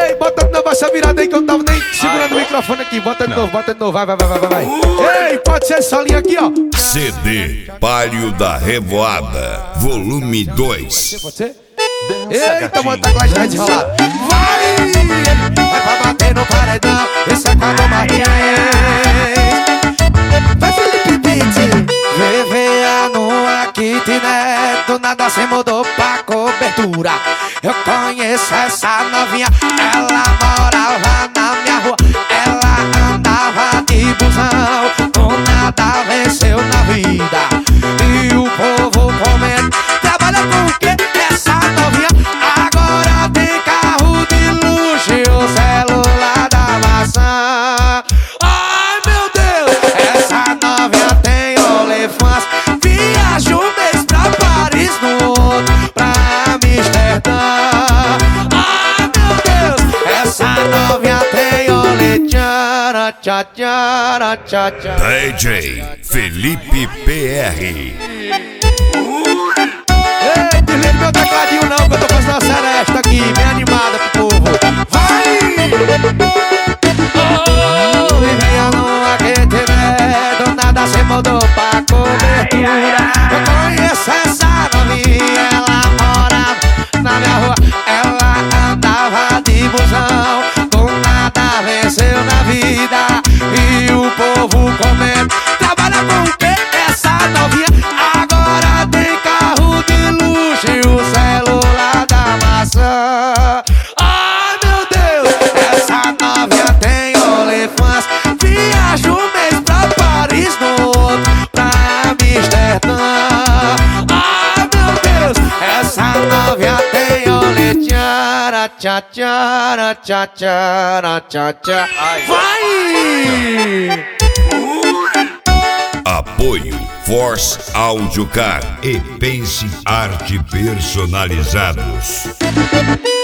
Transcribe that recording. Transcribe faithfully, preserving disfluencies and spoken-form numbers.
Ei, bota de novo essa virada aí que eu não tava nem segurando o microfone aqui. Bota de novo, bota de novo, vai, vai, vai, vai, vai. Ei, pode ser solinho aqui, ó. C D Palio da Revoada, volume dois. Pode ser? Eita, mano, tá com a gente enrolado. Vai! Vai pra bater no paredão, esse acabou Martins. Vai, Felipe Pitti. V V A no kitnet, do nada se mudou pra cobertura. Eu conheço essa novinha, ela morava na minha rua. Ela andava de busão, do nada venceu na vida. E o povo comenta, trabalha com o quê? Essa novinha agora tem carro de luxo e o celular da maçã. Ai meu Deus, essa novinha tem OnlyFans. Viaja um mês pra Paris, no outro pra Amsterdã. Ai meu Deus, essa novinha tem OnlyFans. Tchá, tchá, tchá, tchá. D J Felipe P R. Ei, desliga meu tecladinho não, que eu tô fazendo uma seresta aqui, bem animada pro povo. Vai! Oh, vivia num aquecimento, do nada se mudou pra cobertura. Eu conheço essa novinha, ela morava na minha rua. Ela andava de busão, do nada venceu na vida. E o povo comenta, trabalha com o quê? Essa novinha agora tem carro de luxo e o celular da maçã. Ai meu Deus, essa novinha tem OnlyFans. Viaja um mês pra Paris, no outro pra Amsterdã. Ai meu Deus, essa novinha tem OnlyFans. Tchá, tchá, tchá, tchá, tchá, tchá. Vai! Apoio Force Audio Car e Pense Arte Personalizados.